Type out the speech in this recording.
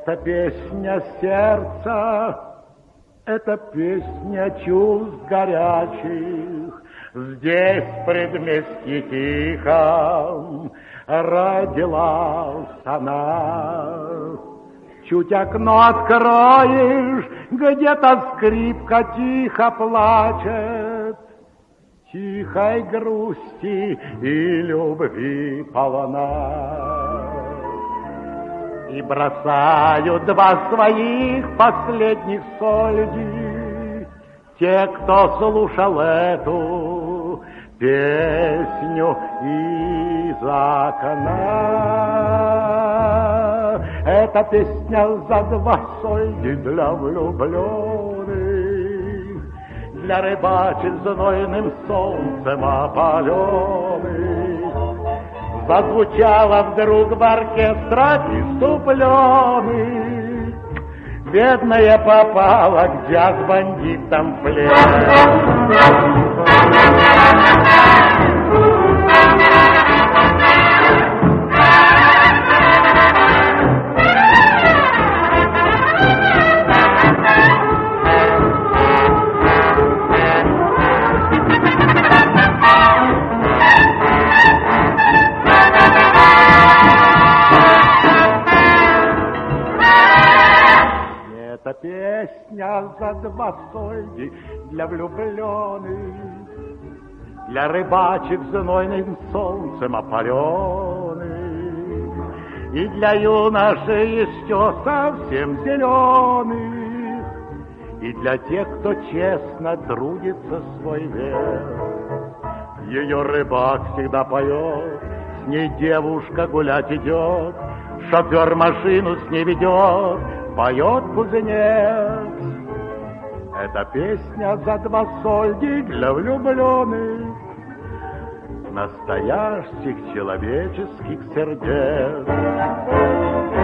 Это песня сердца, это песня чувств горячих. Здесь, в предместье тихом, родилась она. Чуть окно откроешь, где-то скрипка тихо плачет. Тихой грусти и любви полна. И бросают два своих последних сольди те, кто слушал эту песню из окна. Эта песня за два сольди для влюбленных, для рыбачек знойным солнцем опаленных. Зазвучала вдруг в оркестрах иступленных. Бедная попала к джаз-бандитам в плен. Это песня за два сольди для влюбленных, для рыбачек знойным солнцем опаленных, и для юношей еще совсем зеленых, и для тех, кто честно трудится свой век. Ее рыбак всегда поет, с ней девушка гулять идет, шофер машину с ней ведет, поет кузнец. Это песня за два сольди для влюбленных, настоящих человеческих сердец.